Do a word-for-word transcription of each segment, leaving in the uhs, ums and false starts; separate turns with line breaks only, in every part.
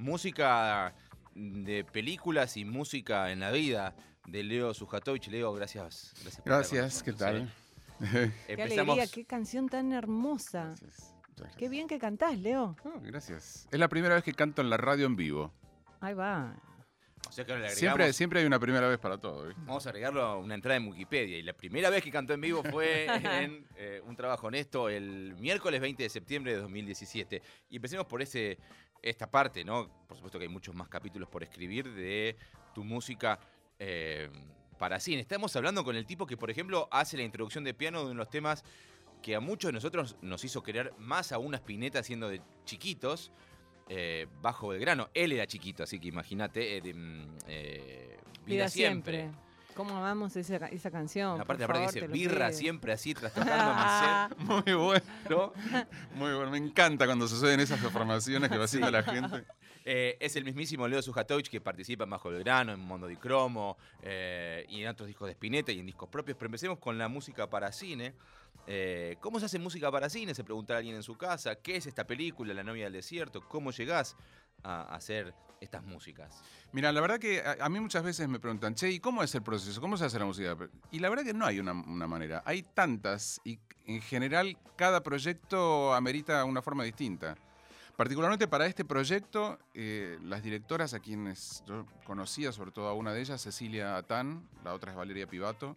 música de películas y música en la vida de Leo Sujatovich. Leo, gracias. Gracias, por
gracias
estar con
¿qué
nosotros,
tal?
¿eh?
Qué
Empezamos...
alegría, qué canción tan hermosa.
Gracias. Gracias.
Qué bien que cantás, Leo.
Oh, gracias. Es la primera vez que canto en la radio en vivo.
Ahí va.
O sea que ahora le agregamos...
Siempre, siempre hay una primera vez para todo, ¿viste?
Vamos a agregarlo a una entrada en Wikipedia. Y la primera vez que cantó en vivo fue en eh, Un Trabajo Honesto el miércoles veinte de septiembre de dos mil diecisiete. Y empecemos por ese, esta parte, ¿no? Por supuesto que hay muchos más capítulos por escribir de tu música eh, para cine. Estamos hablando con el tipo que, por ejemplo, hace la introducción de piano de uno de los temas que a muchos de nosotros nos hizo querer más a una Spinetta siendo de chiquitos. Eh, Bajo Belgrano, él era chiquito, así que imagínate, eh, de, eh, Vida,
Vida
siempre.
siempre. ¿Cómo amamos esa, esa canción?
Aparte,
por
aparte
favor,
que dice
te lo
birra
pido.
siempre así, trastocando mi
Muy bueno. Muy bueno. Me encanta cuando suceden esas afirmaciones que va haciendo la gente.
Eh, es el mismísimo Leo Sujatovich que participa en Bajo Belgrano, en Mondo di Cromo eh, y en otros discos de Spinetta y en discos propios. Pero empecemos con la música para cine. Eh, ¿Cómo se hace música para cine? Se preguntará alguien en su casa. ¿Qué es esta película, La novia del desierto? ¿Cómo llegás a hacer estas músicas?
Mira, la verdad que a, a mí muchas veces me preguntan, che, ¿y cómo es el proceso? ¿Cómo se hace la música? Y la verdad que no hay una, una manera. Hay tantas y en general cada proyecto amerita una forma distinta. Particularmente para este proyecto, eh, las directoras a quienes yo conocía, sobre todo a una de ellas, Cecilia Atán, la otra es Valeria Pivato,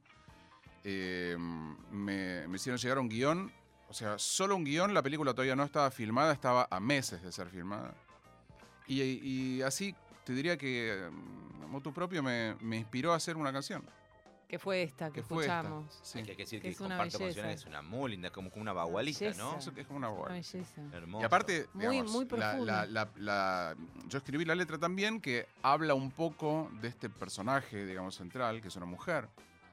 eh, me, me hicieron llegar un guión, o sea, solo un guión, la película todavía no estaba filmada, estaba a meses de ser filmada. Y, y así te diría que a motu propio me, me inspiró a hacer una canción.
Que fue esta que
Que fue esta,
escuchamos.
sí.
Hay que decir
Que
que
es una
comparto
belleza.
emociones, es una muy linda, como una bagualita,
Belleza.
¿no?
Eso que es como una
Una
bola.
belleza.
Hermoso.
Y aparte,
Muy,
digamos,
muy
la,
profunda.
la, la, la, yo escribí la letra también que habla un poco de este personaje, digamos, central, que es una mujer.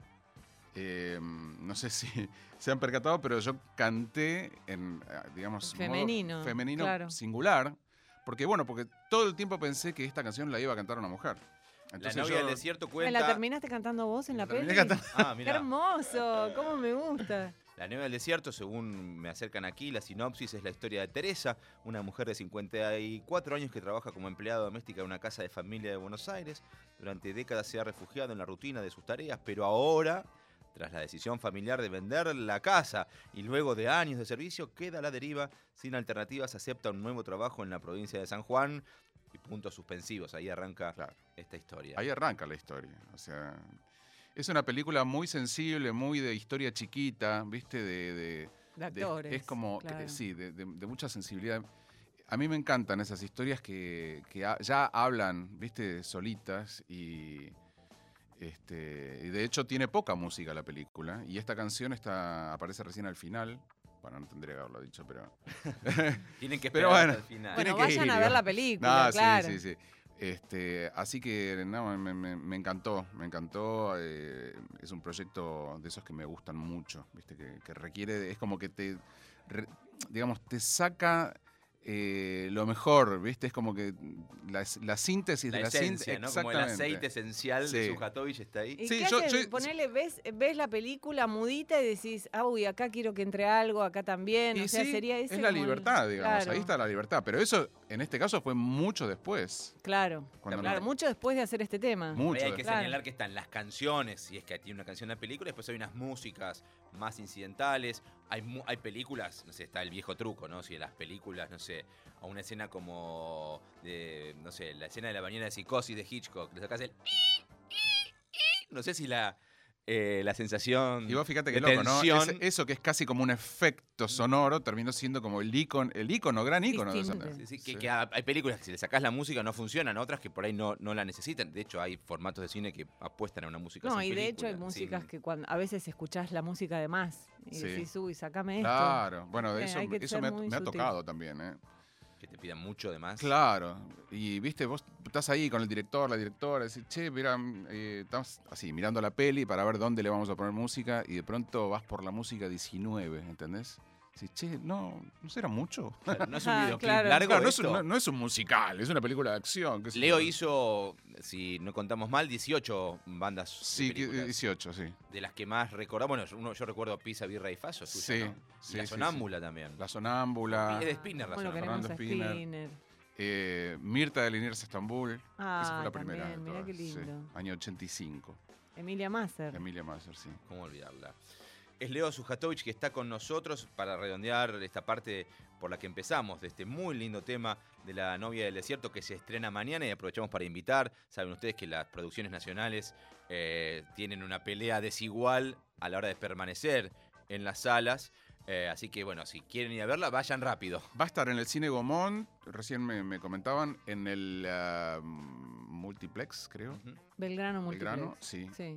Eh, no sé si se han percatado, pero yo canté en, digamos,
Femenino,
modo femenino
claro.
singular. Porque, bueno, porque todo el tiempo pensé que esta canción la iba a cantar una mujer.
La
Entonces
novia
yo-
del desierto
¿Me
cuenta...
la terminaste cantando vos en la
terminé
peli?
cantando.
Ah,
¡Qué
mirá.
hermoso! ¿Cómo me gusta?
La novia del desierto, según me acercan aquí, la sinopsis es la historia de Teresa, una mujer de cincuenta y cuatro años que trabaja como empleada doméstica en una casa de familia de Buenos Aires. Durante décadas se ha refugiado en la rutina de sus tareas, pero ahora, tras la decisión familiar de vender la casa y luego de años de servicio, queda a la deriva. Sin alternativas, acepta un nuevo trabajo en la provincia de San Juan. Y puntos suspensivos, ahí arranca
Claro.
esta historia.
Ahí arranca la historia. O sea, es una película muy sensible, muy de historia chiquita, ¿viste? De, de,
De actores.
es como,
claro.
que- sí, de, de- de mucha sensibilidad. A mí me encantan esas historias que, que ha- ya hablan, ¿viste? Solitas y, este, y de hecho tiene poca música la película. Y esta canción está, aparece recién al final. Bueno, no tendría que haberlo dicho, pero...
Tienen que
Pero
esperar
bueno,
hasta el final.
tiene
Bueno,
que
vayan
ir,
a ver
digamos.
la película,
No,
claro.
sí, sí, sí. Este, así que no, me, me- me encantó, me encantó. eh, es un proyecto de esos que me gustan mucho, ¿viste? Que, que requiere, es como que te, re- digamos, te saca eh, lo mejor, ¿viste? Es como que la, la síntesis
La
de la
esencia,
síntesis.
¿no? Como el aceite esencial de
Sí.
Sujatovich está ahí.
¿Y
Sí,
qué
yo-
haces?
yo-
Ponele, ves, ves la película mudita y decís, ah, uy, acá quiero que entre algo, acá también.
Y
o sea,
sí,
sería ese
es la
como el-
libertad, digamos.
Claro,
Ahí está la libertad. Pero eso, en este caso, fue mucho después.
Claro,
Cuando
claro,
no-
mucho después de hacer este tema.
Mucho
Ahí hay que
después.
Claro.
señalar que están las canciones, si es que tiene una canción en la película, después hay unas músicas más incidentales, hay, mu- hay películas, no sé, está el viejo truco, ¿no? Si en las películas, no sé, a una escena como de, no sé, la escena de la bañera de Psicosis de Hitchcock, le sacás el... No sé si la, eh, la sensación
Y vos fíjate
de
que loco, ¿no?
tensión...
Ese- eso que es casi como un efecto sonoro terminó siendo como el ícono, el ícono, gran ícono de
Distinto.
esa-
Sí, sí, que,
sí.
que ha- hay películas que si le sacás la música no funcionan, otras que por ahí no, no la necesitan. De hecho, hay formatos de cine que apuestan a una música
No,
sin
y de hecho hay
película,
músicas
sin-
que cuando a veces escuchás la música de más y
Sí.
decís, uy, sacame esto.
Claro, bueno,
Eh,
eso,
hay que
eso
ser
me, ha-
muy
me ha
sutil.
tocado también, ¿eh?
que te pidan mucho de más.
Claro, y viste, vos estás ahí con el director, la directora, decís, che, mira, eh, estamos así mirando la peli para ver dónde le vamos a poner música y de pronto vas por la música diecinueve, ¿entendés? Decís, che, no, ¿no será mucho?
Claro, no es un
Ah,
videoclip
claro.
largo.
Claro, no es,
esto.
un, no- no es un musical, es una película de acción. qué sé
Leo
yo.
hizo, si no contamos mal, dieciocho bandas de
Sí, que-
películas.
dieciocho, sí.
De las que más recordamos, bueno, uno, yo recuerdo Pizza, Birra y Faso, suya,
Sí,
¿no? Y
sí,
La
sí,
Sonámbula también.
La Sonámbula.
Y es de Spinner, La
Bueno,
Sonámbula.
queremos a
Fernando Spinner.
Spinner.
Eh, Mirta de Liniers Estambul.
Ah,
Esa fue la
también,
primera. de
mirá
todas,
qué lindo.
sí. Año ochenta y cinco.
Emilia Masser.
Emilia Masser, sí.
¿Cómo olvidarla? Es Leo Sujatovich que está con nosotros para redondear esta parte por la que empezamos, de este muy lindo tema de La novia del desierto que se estrena mañana y aprovechamos para invitar. Saben ustedes que las producciones nacionales eh, tienen una pelea desigual a la hora de permanecer en las salas. Eh, así que bueno, si quieren ir a verla, vayan rápido.
Va a estar en el Cine Gomón, recién me, me comentaban, en el uh, Multiplex, creo.
Ujú.
Belgrano Multiplex.
Belgrano, sí.
Sí.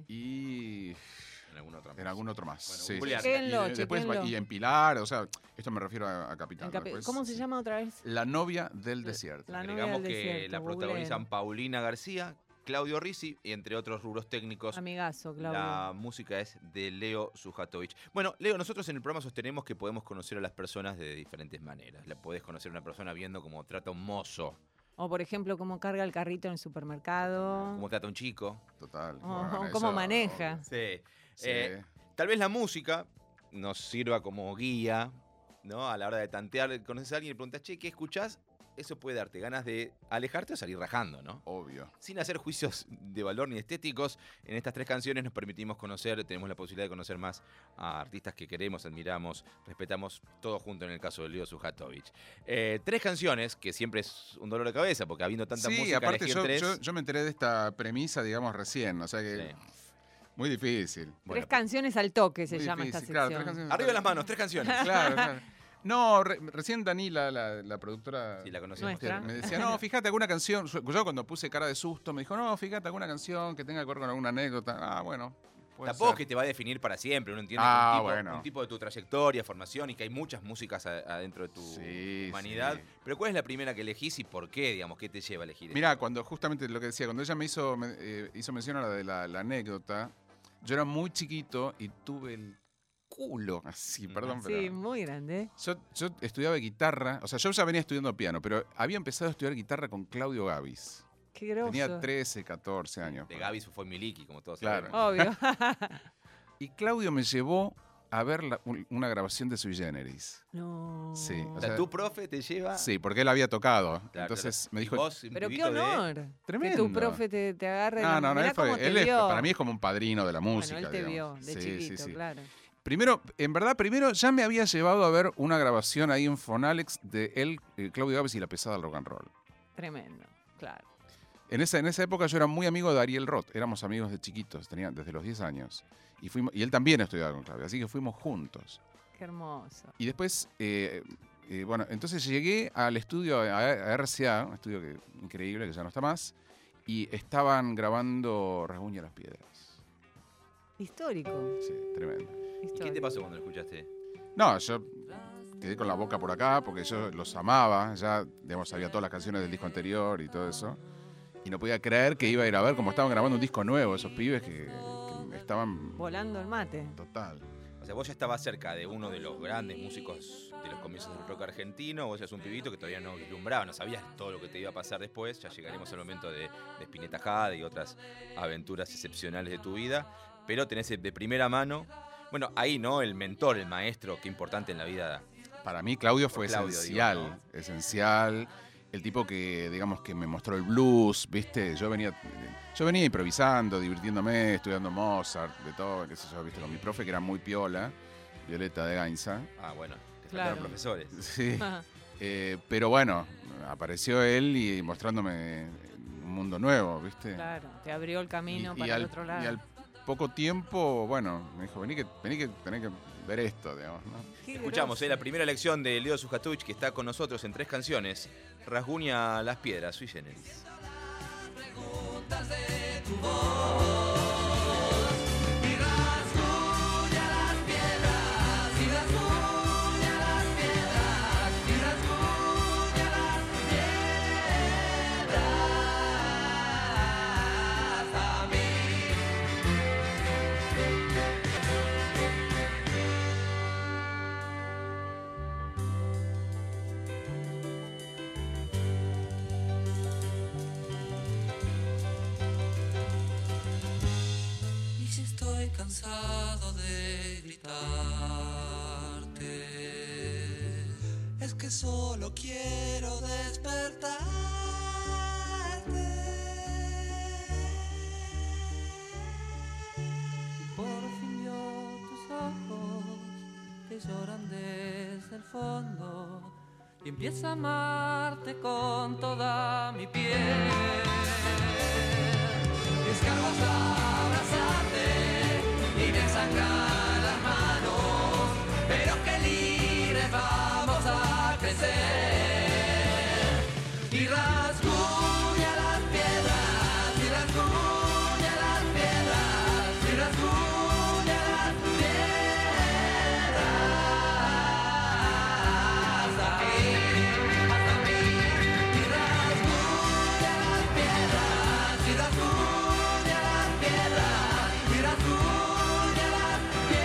Y
En alguna otra más.
en algún otro más.
Bueno,
sí.
googlear.
Chequéenlo,
y, después,
chequéenlo.
y en Pilar, o sea, esto me refiero a, a Capital.
En Capi-
después,
¿Cómo se
sí.
llama otra vez?
La novia del desierto.
La novia
Agregamos
del
que
desierto,
la
googleen.
protagonizan Paulina García, Claudio Risi y entre otros rubros técnicos.
Amigazo, Claudio.
La música es de Leo Sujatovich. Bueno, Leo, nosotros en el programa sostenemos que podemos conocer a las personas de diferentes maneras. La podés conocer a una persona viendo cómo trata a un mozo,
O, por ejemplo, cómo carga el carrito en el supermercado.
cómo trata a un chico.
Total.
O
Bueno,
cómo
eso-
maneja.
Sí.
Sí.
Eh, tal vez la música nos sirva como guía, ¿no? A la hora de tantear, conoces a alguien y le preguntas, che, ¿qué escuchás? Eso puede darte ganas de alejarte o salir rajando, ¿no?
Obvio.
Sin hacer juicios de valor ni estéticos, en estas tres canciones nos permitimos conocer, tenemos la posibilidad de conocer más a artistas que queremos, admiramos, respetamos, todo junto en el caso de Leo Sujatovich. Eh, tres canciones, que siempre es un dolor de cabeza, porque habiendo tanta
Sí,
música,
aparte
elegir
yo,
tres...
yo, yo me enteré de esta premisa, digamos, recién. O sea que
Sí.
muy difícil.
Tres
Bueno,
canciones al toque se
Muy
llama
difícil,
esta
claro,
sección.
tres canciones-
arriba las manos, tres canciones.
Claro, claro. No, re- recién Danila, la, la productora,
Sí, la conocemos.
Nuestra.
me decía, no, fíjate alguna canción. Yo yo cuando puse cara de susto me dijo, no, fíjate alguna canción que tenga que ver con alguna anécdota. Ah, bueno. puede
Tampoco
ser.
que te va a definir para siempre, uno entiende
Ah,
que un, tipo,
bueno.
un tipo de tu trayectoria, formación y que hay muchas músicas a- adentro de tu
Sí,
humanidad.
sí.
Pero ¿cuál es la primera que elegís y por qué, digamos, qué te lleva a elegir?
Mirá, cuando justamente lo que decía, cuando ella me hizo, me- eh, hizo mención a la de la, la anécdota, yo era muy chiquito y tuve el culo, así, perdón, pero...
Sí, muy grande.
Yo, yo estudiaba guitarra, o sea, yo ya venía estudiando piano, pero había empezado a estudiar guitarra con Claudio Gavis.
Qué groso.
Tenía trece, catorce años.
De Gaby fue Miliki, como todos
Claro.
sabemos.
Obvio.
Y Claudio me llevó a ver la- un- una grabación de Sui Generis.
No.
Sí,
O
o
sea,
sea,
tu profe te lleva...
Sí, porque él había tocado.
Claro,
Entonces
claro.
me
Y
dijo...
vos, un
Pero qué
pibito de-
honor.
Tremendo.
Que tu profe te, te agarre.
No,
la-
no, no,
mirá
él, fue-
cómo te
él es-
vio.
para mí es como un padrino de la
Bueno,
música.
él te
digamos.
vio de
Sí,
chiquito,
sí, sí.
claro.
Primero, en verdad, primero ya me había llevado a ver una grabación ahí en Fonalex de él, eh, Claudio Gavis y la pesada del rock and roll.
Tremendo, claro.
En esa, en esa época yo era muy amigo de Ariel Roth, éramos amigos de chiquitos, tenía desde los diez años. Y, fuimos, y él también estudiaba con Claudio, así que fuimos juntos.
Qué hermoso.
Y después, eh, eh, bueno, entonces llegué al estudio, a, a R C A, un estudio que, increíble que ya no está más, y estaban grabando Rasguña las Piedras.
Histórico.
Sí, tremendo.
¿Y
histórico.
qué te pasó cuando lo escuchaste?
No, yo quedé con la boca por acá porque yo los amaba, ya, digamos, sabía todas las canciones del disco anterior y todo eso. Y no podía creer que iba a ir a ver cómo estaban grabando un disco nuevo, esos pibes que, que estaban...
Volando el mate.
Total.
O sea, vos ya estabas cerca de uno de los grandes músicos de los comienzos del rock argentino, vos eras un pibito que todavía no vislumbraba, no sabías todo lo que te iba a pasar después, ya llegaremos al momento de, de Spinetta Jade y otras aventuras excepcionales de tu vida, pero tenés de primera mano, bueno, ahí, ¿no? El mentor, el maestro, qué importante en la vida.
Para mí Claudio fue
Claudio,
esencial,
digo,
esencial. El tipo que, digamos, que me mostró el blues, ¿viste? Yo venía, yo venía improvisando, divirtiéndome, estudiando Mozart, de todo, qué sé yo, ¿viste? Con mi profe que era muy piola, Violeta de Gainza.
Ah, bueno, te
Claro.
faltaron profesores.
Sí. Eh, pero bueno, apareció él y mostrándome un mundo nuevo, ¿viste?
Claro, te abrió el camino
Y- y
para
al,
el otro lado.
y al poco tiempo, bueno, me dijo, vení que, vení que tenés que ver esto, digamos, ¿no?
Qué
Escuchamos,
groso.
eh, la primera elección de Leo Sujatovich, que está con nosotros en tres canciones, Rasguña las Piedras, Sui Generis.
Y si estoy cansado de gritarte, es que solo quiero despertar. fondo y empiezo a amarte con toda mi piel. Descargo hasta abrazarte y me sangran las manos, pero qué libres vamos a crecer. Y rasguña las piedras, y rasguña las piedras, y rasguña las piedras. Hasta mí, hasta mí. Y rasguña las piedras, y rasguña las piedras, y rasguña las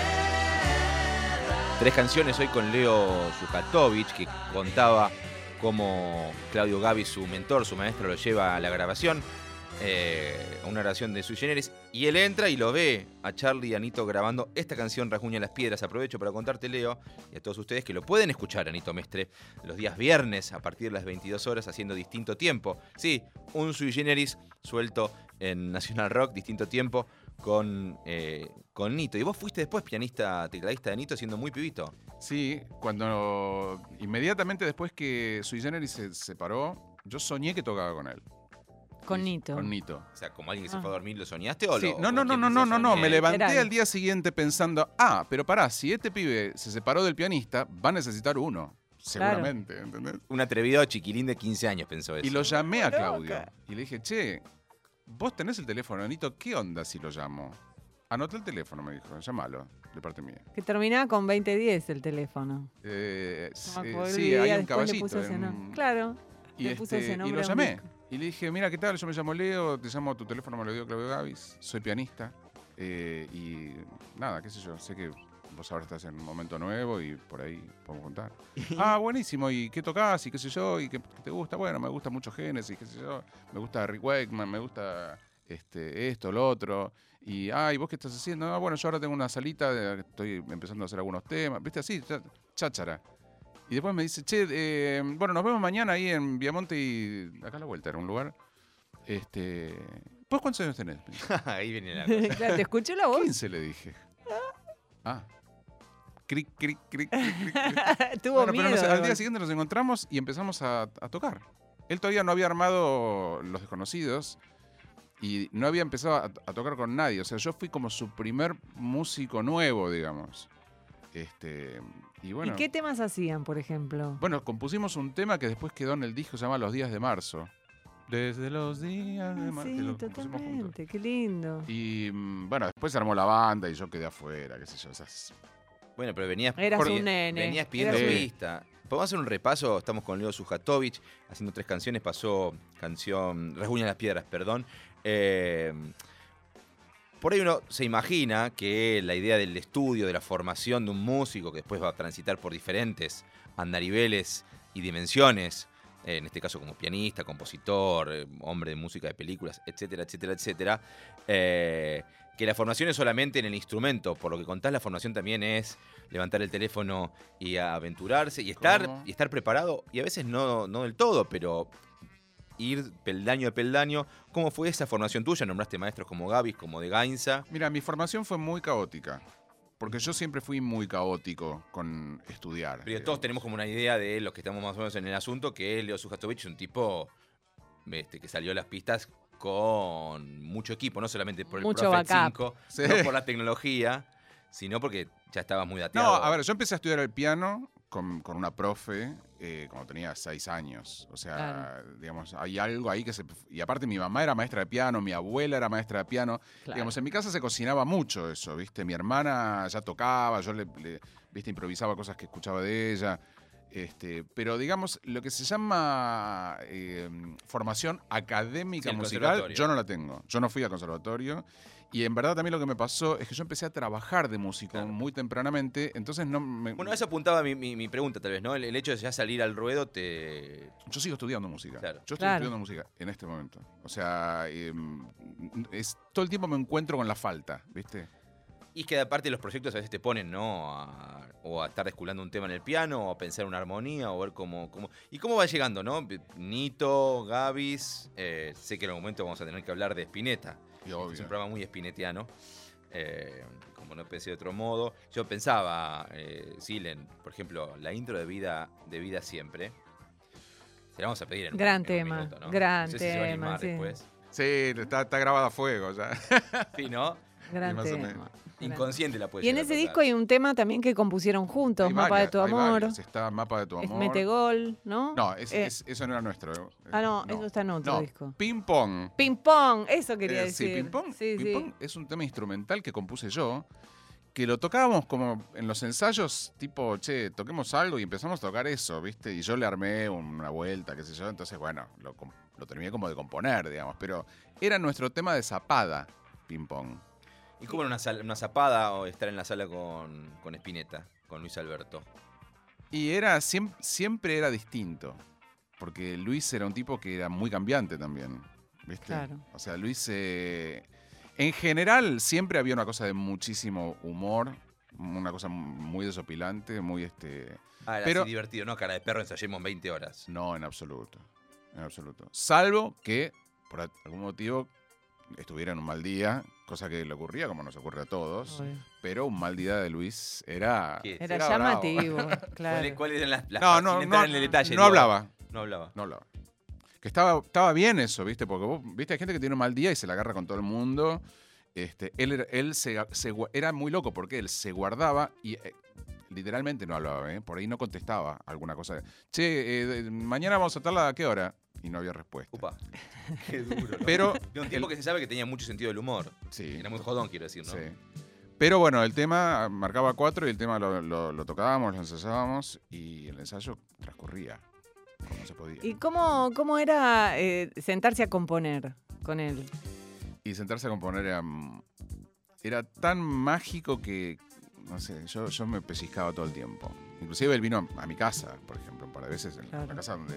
piedras.
Tres canciones hoy con Leo Sujatovich, que contaba cómo Claudio Gabis, su mentor, su maestro, lo lleva a la grabación, eh, a una grabación de Sui Generis, y él entra y lo ve a Charlie y a Nito grabando esta canción, Rasguña las Piedras. Aprovecho para contarte, Leo, y a todos ustedes que lo pueden escuchar a Nito Mestre los días viernes a partir de las veintidós horas haciendo Distinto Tiempo. Sí, un Sui Generis suelto en Nacional Rock, Distinto Tiempo, con, eh, con Nito. Y vos fuiste después pianista, tecladista de Nito, siendo muy pibito.
Sí, cuando inmediatamente después que Sui Generis se separó, yo soñé que tocaba con él.
Con Nito.
Con Nito.
O sea, como alguien que se
Ah.
fue a dormir, ¿lo soñaste o
Sí,
lo,
no, no,
con
no,
quién
no,
te
no, no, no,
soñé?
me levanté
Literal.
al día siguiente pensando, ah, pero pará, si este pibe se separó del pianista, va a necesitar uno, seguramente, ¿entendés?
Un atrevido chiquilín de quince años pensó eso.
Y lo llamé a
Loca.
Claudio y le dije, che, vos tenés el teléfono, Nito, ¿qué onda si lo llamo? Anoté el teléfono, me dijo, llámalo, de parte mía.
Que terminaba con veinte diez el teléfono.
Eh,
No
sí,
me acuerdo,
sí,
el
hay
día
un
después le
caballito.
puso ese
en-
nombre. Claro.
Y,
le puso
este,
ese
y
nombre
lo
a un
llamé.
disco.
Y le dije, mira, ¿qué tal? Yo me llamo Leo, te llamo, tu teléfono me lo dio Claudio Gabis, soy pianista. eh, y nada, qué sé yo, sé que vos ahora estás en un momento nuevo y por ahí podemos contar. Ah, buenísimo, ¿y qué tocás? Y qué sé yo, ¿y qué, qué te gusta? Bueno, me gusta mucho Genesis, qué sé yo, me gusta Rick Wakeman, me gusta este, esto, lo otro. Y, ah, ¿y vos qué estás haciendo? Ah, bueno, yo ahora tengo una salita, de- estoy empezando a hacer algunos temas, ¿viste? Así, chá- cháchara. Y después me dice, che, eh, bueno, nos vemos mañana ahí en Viamonte y acá a la vuelta, era un lugar. Este, ¿vos cuántos años tenés? Me dice.
Ahí viene la cosa.
Claro, ¿te escuchó la voz?
quince le dije. Ah. Cric, cric, cric, cric, cric, cric.
Tuvo
Bueno, pero
miedo.
no sé, al
de
día
golpe.
siguiente nos encontramos y empezamos a, a tocar. Él todavía no había armado Los Desconocidos y no había empezado a, a tocar con nadie. O sea, yo fui como su primer músico nuevo, digamos. Este, y bueno,
¿Y qué temas hacían, por ejemplo?
bueno, compusimos un tema que después quedó en el disco, se llama Los Días de Marzo. Desde los días de
Ah,
marzo. que
sí,
lo compusimos juntos.
totalmente. Qué lindo.
Y mm, bueno, después se armó la banda y yo quedé afuera, qué sé yo. esas-
Bueno, pero venías,
Eras
Jorge,
un nene,
venías pidiendo
eras un-
pista. Podemos hacer un repaso. Estamos con Leo Sujatovich haciendo tres canciones. Pasó canción Rasguña las Piedras, perdón. Eh, por ahí uno se imagina que la idea del estudio, de la formación de un músico que después va a transitar por diferentes andariveles y dimensiones, eh, en este caso como pianista, compositor, eh, hombre de música de películas, etcétera, etcétera, etcétera, eh, que la formación es solamente en el instrumento. Por lo que contás, la formación también es levantar el teléfono y aventurarse y estar,
¿Cómo?
y estar preparado, y a veces no, no del todo, pero ir peldaño a peldaño. ¿Cómo fue esa formación tuya? Nombraste maestros como Gabis, como de Gainza.
Mira, mi formación fue muy caótica. Porque yo siempre fui muy caótico con estudiar.
Pero todos
digamos.
tenemos como una idea de los que estamos más o menos en el asunto, que Leo Sujatovich es un tipo este, que salió a las pistas con mucho equipo, no solamente por el
Mucho
Prophet
backup.
cinco,
Sí.
no por la tecnología, sino porque ya estabas muy dateado.
No, a ver, yo empecé a estudiar el piano con, con una profe eh, cuando tenía seis años. O sea,
Claro.
digamos, hay algo ahí que se... Y aparte mi mamá era maestra de piano, mi abuela era maestra de piano.
Claro.
Digamos, en mi casa se cocinaba mucho eso, ¿viste? Mi hermana ya tocaba, yo le, le, ¿viste? Improvisaba cosas que escuchaba de ella. Este, pero digamos, lo que se llama eh, formación académica
Sí, el
musical,
conservatorio.
yo no la tengo. Yo no fui al conservatorio. Y en verdad también lo que me pasó es que yo empecé a trabajar de músico
Claro.
muy tempranamente, entonces no me...
Bueno, a eso apuntaba mi, mi- mi pregunta, tal vez, ¿no? El, el hecho de ya salir al ruedo te...
Yo sigo estudiando música.
Claro.
Yo estoy
Claro.
estudiando música en este momento. O sea, eh, es, todo el tiempo me encuentro con la falta, ¿viste?
Y es que aparte los proyectos a veces te ponen, ¿no? A- o a estar desculando un tema en el piano, o a pensar una armonía, o ver cómo... cómo y cómo va llegando, ¿no? Nito, Gabis, eh, sé que en algún momento vamos a tener que hablar de Spinetta.
Y
Es
obvio.
un programa muy spinetiano. Eh, como no pensé de otro modo. Yo pensaba, eh, Silen, por ejemplo, la intro de Vida, de Vida Siempre. Se la vamos a pedir en un-
Gran
en un
tema,
minuto, ¿no?
gran
No sé si se va a
tema,
animar
sí.
después.
Sí, está, está grabada a fuego ya.
Sí, ¿no?
Gran
más o
tema.
menos.
Gran-
Inconsciente la puede
Y en
llegar a
ese
tocar.
disco hay un tema también que compusieron juntos,
Hay
Mapa
varias,
de tu
hay
amor,
varias. Está Mapa de tu
es
amor.
Metegol, ¿no?
No, es-
Eh,
es- eso no era nuestro.
ah, no, eso está en otro
No,
disco.
Ping Pong.
Ping Pong, eso quería
Eh, sí,
decir.
Ping Pong,
Sí,
Ping
sí.
Pong es un tema instrumental que compuse yo, que lo tocábamos como en los ensayos, tipo, che, toquemos algo y empezamos a tocar eso, ¿viste? Y yo le armé una vuelta, qué sé yo, entonces, bueno, lo, com- lo terminé como de componer, digamos, pero era nuestro tema de zapada, Ping Pong.
¿Y cómo era una, sala- una zapada o estar en la sala con, con Spinetta, con Luis Alberto?
Y era, siem- siempre era distinto, porque Luis era un tipo que era muy cambiante también, ¿viste?
Claro.
O sea, Luis, eh, en general, siempre había una cosa de muchísimo humor, una cosa muy desopilante, muy, este...
Ah, era
Pero-
así divertido, ¿no? Cara de perro, ensayemos veinte horas.
No, en absoluto, en absoluto. Salvo que, por algún motivo, estuviera en un mal día, cosa que le ocurría, como nos ocurre a todos,
Obvio.
pero un mal día de Luis era...
¿Qué?
Era
bravo.
llamativo,
¿Cuáles
claro.
cuáles eran las, las
No,
sin
no,
entrar
no,
en el detalle?
no
digo?
hablaba.
No hablaba.
No hablaba. Que estaba, estaba bien eso, ¿viste? Porque vos, ¿viste? Hay gente que tiene un mal día y se la agarra con todo el mundo. Este, él era- él se, se gua- era muy loco porque él se guardaba y eh, literalmente no hablaba, ¿eh? Por ahí no contestaba alguna cosa. Che, eh, de- mañana vamos a estarla a qué hora? Y no había respuesta.
Upa. Qué duro, ¿no?
Pero,
De un tipo
el-
que se sabe que tenía mucho sentido del humor.
sí,
Era muy jodón, quiero decir, ¿no?
sí. Pero bueno, el tema marcaba cuatro y el tema lo, lo- lo tocábamos, lo ensayábamos y el ensayo transcurría como se podía.
¿Y cómo, cómo era eh, sentarse a componer con él?
Y sentarse a componer era, era tan mágico que, no sé, yo, yo me pellizcaba todo el tiempo. Inclusive él vino a mi casa, por ejemplo, un par de veces, en
Claro.
la casa donde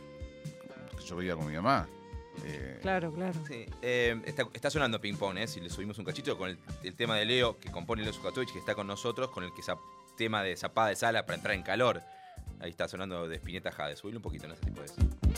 yo vivía con mi mamá. Eh,
Claro, claro.
Sí, eh, está, está sonando Ping Pong, ¿eh? Si le subimos un cachito con el, el tema de Leo, que compone Leo Sujatovich, que está con nosotros, con el que esa tema de zapada de sala para entrar en calor. Ahí está sonando de Spinetta Jade. Subile un poquito en ese tipo de eso.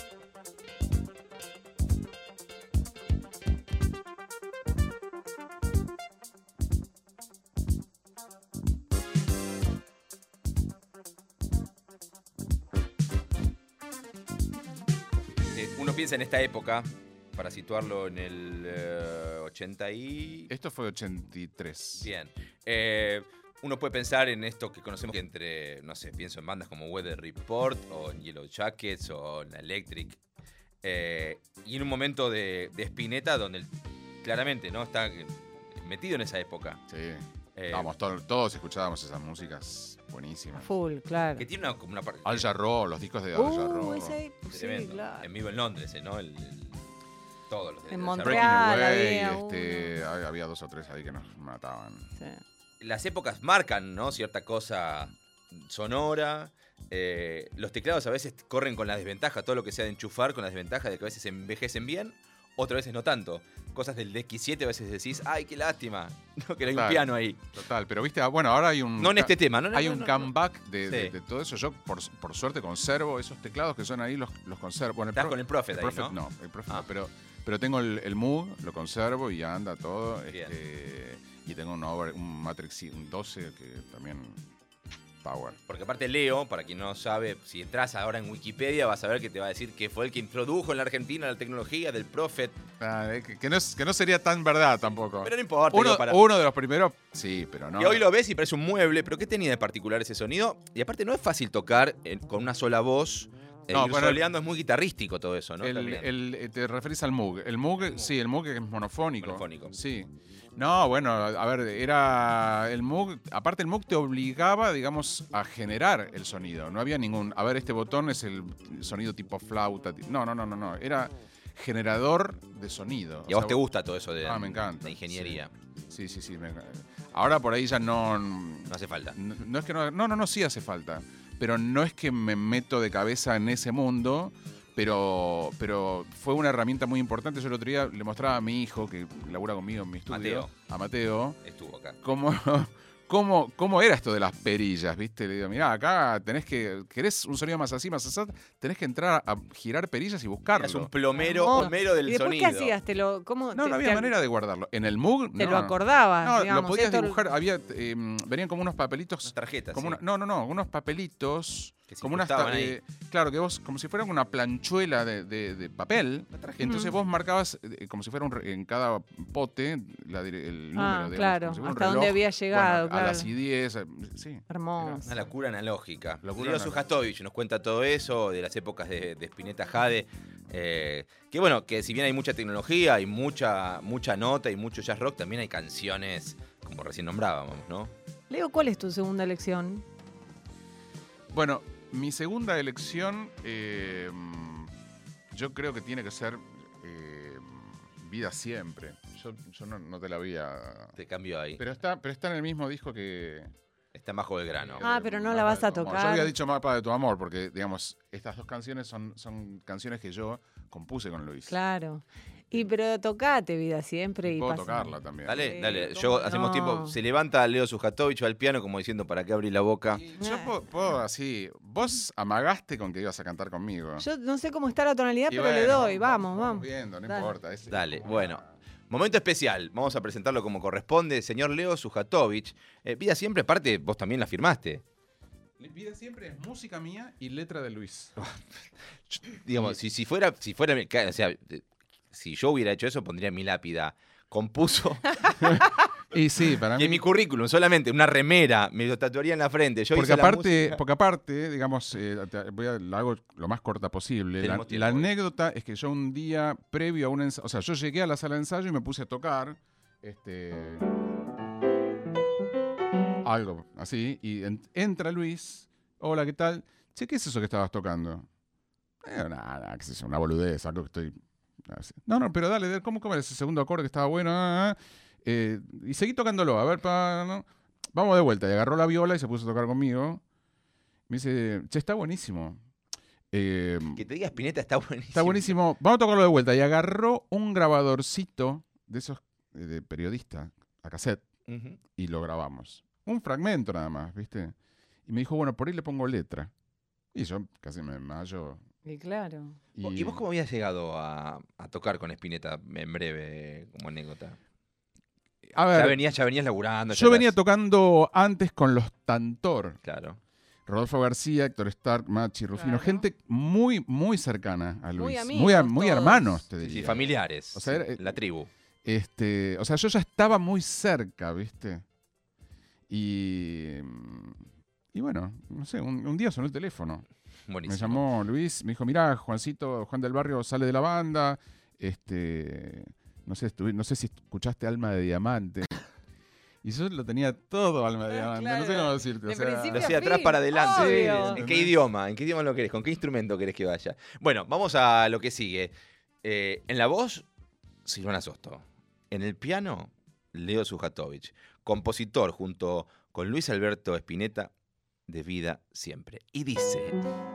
Eh, uno piensa en esta época, para situarlo en el eh, ochenta y...
Esto fue ochenta y tres.
Bien. Eh, uno puede pensar en esto que conocemos que entre, no sé, pienso en bandas como Weather Report o en Yellow Jackets o en Electric. Eh, y en un momento de, de Spinetta donde él, claramente no está eh, metido en esa época.
Sí.
Eh,
Vamos, to- todos escuchábamos esas músicas buenísimas.
Full, claro.
Que tiene una, como una parte
Al Jarreau, los discos de Al
Uh,
Jarreau.
ese, sí,
tremendo.
claro.
En vivo en Londres, ¿eh? ¿no? El, el- todos los de-
En
de-
Montreal.
Breaking Away,
había
este, hay- había dos o tres ahí que nos mataban.
Sí.
Las épocas marcan, ¿no? Cierta cosa sonora. Eh, los teclados a veces corren con la desventaja, todo lo que sea de enchufar, con la desventaja de que a veces envejecen bien, otras veces no tanto. Cosas del D X siete a veces decís, ¡ay, qué lástima! No, que hay un
Claro.
piano ahí.
Total, pero viste, ah, bueno, ahora hay un...
No en
ca-
este tema, ¿no? no,
Hay
no,
un
no,
comeback de, de-
Sí.
de todo eso. Yo, por, por suerte, conservo esos teclados que son ahí, los, los conservo. Bueno,
Estás
Pro-
con el Prophet
el
ahí,
Prophet
¿no?
no, el Prophet
Ah.
no, pero, pero tengo el, el Moog, lo conservo y anda todo.
Bien.
Este, y tengo un, over, un Matrix un doce que también power.
Porque aparte Leo, para quien no sabe, si entras ahora en Wikipedia vas a ver que te va a decir que fue el que introdujo en la Argentina la tecnología del Prophet.
Ah, eh, que, que no es, que no sería tan verdad tampoco.
Pero no importa.
Uno,
digo, para...
uno de los primeros, sí, pero no.
Y hoy lo ves y parece un mueble, pero ¿qué tenía de particular ese sonido? Y aparte no es fácil tocar en- con una sola voz. Eh,
No,
ir
bueno,
soleando es muy guitarrístico todo eso, ¿no?
El,
También.
el- eh, te referís al Moog. El Moog, sí, el Moog es monofónico.
Monofónico.
Sí. No, bueno, a ver, era el Moog, aparte el Moog te obligaba, digamos, a generar el sonido. No había ningún, a ver, este botón es el sonido tipo flauta. ti- No, no, no, no, no. Era generador de sonido.
Y a
O
vos
sea,
te gusta todo eso de,
Ah, me encanta,
de ingeniería.
Sí, sí, sí. me encanta. Ahora por ahí ya no.
No hace falta.
No, no es que no, no, no, no, sí hace falta. Pero no es que me meto de cabeza en ese mundo, pero, pero fue una herramienta muy importante. Yo el otro día le mostraba a mi hijo, que labura conmigo en mi estudio,
Mateo.
a Mateo,
Estuvo acá.
cómo, cómo, cómo era esto de las perillas, ¿viste? Le digo, mirá, acá tenés que, querés un sonido más así, más así, tenés que entrar a girar perillas y buscarlo.
Es un plomero,
No.
Homero del
¿Y después
sonido.
qué hacías? ¿Te lo, cómo,
No,
te,
no había
te-
manera de guardarlo. En el Moog,
Te
no,
lo
no.
acordabas,
No,
digamos.
lo podías
esto-
dibujar. Había, eh, venían como unos papelitos.
Unas tarjetas,
Como
sí.
una- no, no, no, unos papelitos.
Que se
como unas
incrustaban
ta-
ahí.
eh, claro, que vos, como si fuera una planchuela de, de- de papel.
Una tarjeta.
Entonces
Ujú.
vos marcabas, eh, como si fuera un re- en cada pote, la dire- el número.
Ah,
digamos,
claro,
como si fuera un
hasta dónde
reloj.
había llegado,
Bueno,
claro.
A las I diez, eh, sí.
Hermoso.
Una locura analógica.
Locura
Leo
analógica.
Sujatovich nos cuenta todo eso de las épocas de, de Spinetta Jade. eh, que bueno, que si bien hay mucha tecnología, hay mucha, mucha nota y mucho jazz rock, también hay canciones, como recién nombrábamos, ¿no?
Leo, ¿cuál es tu segunda elección?
Bueno, mi segunda elección, eh, yo creo que tiene que ser eh, Vida Siempre. Yo, yo no, no te la vi a...
Te cambio ahí.
Pero está, pero está en el mismo disco que...
Está bajo el grano.
Ah, pero no la
Mapa
vas
de
a
tu Amor.
tocar.
Yo había dicho Mapa de tu Amor, porque, digamos, estas dos canciones son, son canciones que yo compuse con Luis.
Claro. Y pero tocate Vida Siempre y,
Y puedo
pasa-
tocarla también.
Dale,
Sí,
dale.
¿cómo
Yo
no?
hacemos tiempo. Se levanta Leo Sujatovich al piano como diciendo, ¿para qué abrir la boca?
Y yo puedo, puedo así... Vos amagaste con que ibas a cantar conmigo.
Yo no sé cómo está la tonalidad,
Y
pero le
bueno,
doy. Vamos, vamos.
viendo, no
Dale.
importa. es-
Dale, bueno. Momento especial. Vamos a presentarlo como corresponde. Señor Leo Sujatovich. Eh, Vida Siempre, aparte, vos también la firmaste.
Vida Siempre es música mía y letra de Luis.
Digamos, si, si fuera, si fuera, o sea, eh, si yo hubiera hecho eso, pondría en mi lápida. Compuso.
Y sí, para
Y
mí...
en mi currículum, solamente una remera, me lo tatuaría en la frente. Yo
Porque
hice la
aparte,
música.
porque aparte, digamos, eh, te- voy a, la hago lo más corta posible. La,
Tenemos tiempo,
la
eh.
anécdota es que yo un día previo a un ensayo, o sea, yo llegué a la sala de ensayo y me puse a tocar, este, algo así, y en- entra Luis, hola, ¿qué tal? Che, ¿qué es eso que estabas tocando? Eh, nada, nada, qué sé yo, una boludez, algo que estoy... así. No, no, pero dale, dale, ¿cómo, cómo era ese segundo acorde que estaba bueno? Ah, ah, eh, y seguí tocándolo, a ver, pa, ¿no? Vamos de vuelta. Y agarró la viola y se puso a tocar conmigo. Me dice, che, está buenísimo. Eh,
Que te diga Spinetta está buenísimo.
está buenísimo. Vamos a tocarlo de vuelta. Y agarró un grabadorcito de esos eh, de periodista a cassette
Ujú.
y lo grabamos. Un fragmento nada más, ¿viste? Y me dijo, bueno, por ahí le pongo letra. Y yo casi me desmayo.
Y claro.
¿Y, ¿Y vos cómo habías llegado a, a tocar con Spinetta en breve, como anécdota?
A ver,
Ya venías, ya venías laburando. ya
yo venía
estás-
tocando antes con los Tantor.
Claro.
Rodolfo García, Héctor Stark, Machi, Rufino,
Claro.
gente muy, muy cercana a Luis.
Muy amigos
muy, a- muy
todos.
hermanos, te
Sí,
diría.
sí, familiares.
O sea, era-
la tribu.
Este, o sea, yo ya estaba muy cerca, ¿viste? Y, y bueno, no sé, un, un día sonó el teléfono.
Buenísimo.
Me llamó Luis, me dijo, mirá, Juancito, Juan del Barrio sale de la banda, este, no sé, estuvi- no sé si escuchaste Alma de Diamante. Y yo lo tenía todo Alma de
Ah,
Diamante, no sé
claro.
cómo decirte. o
De
sea,
principio
Lo
a
hacía atrás
fin,
para adelante.
obvio.
Sí,
¿En qué idioma? ¿En qué idioma lo querés? ¿Con qué instrumento querés que vaya? Bueno, vamos a lo que sigue. Eh, en la voz, Silvana Sosto. En el piano, Leo Sujatovich. Compositor junto con Luis Alberto Spinetta de Vida Siempre. Y dice...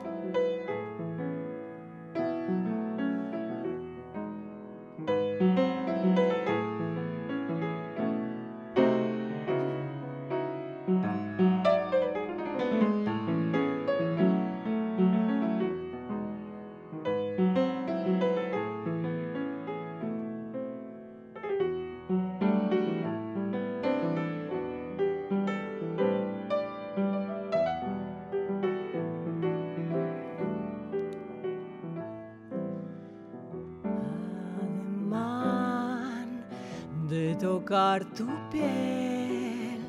Ademán de tocar tu piel,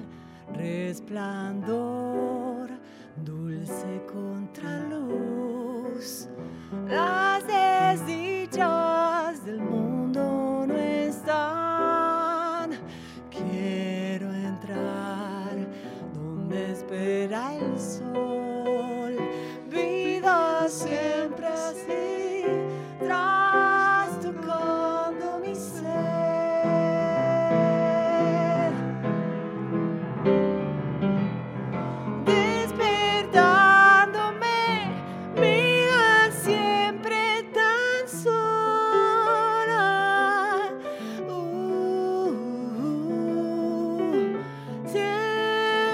resplandor, dulce contraluz. Las desdichas del mundo no están. Quiero entrar donde espera el sol. Vida siempre así, trastocando mi ser. Despertándome, vida siempre tan sola. Uh, siempre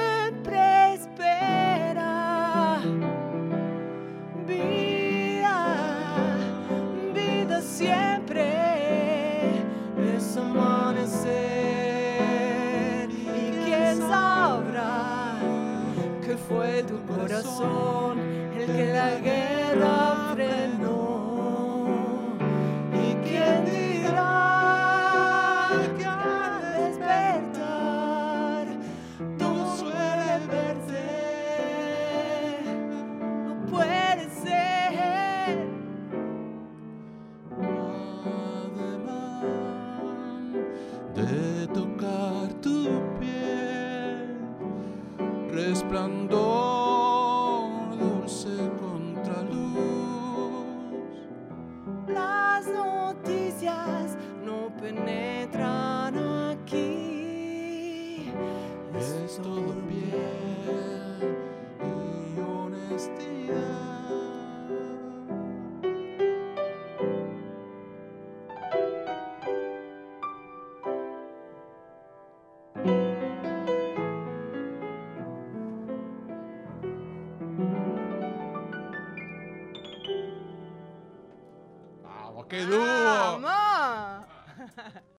tu corazón, el que la guerra frenó. ¿Y quién dirá que al despertar todo suele verse? No puede ser.
Además de tocar tu piel, resplandor dulce contraluz.
Las noticias no penetran aquí.
Es todo piel y honestidad. ¡Vamos, qué dúo!
¡Vamos!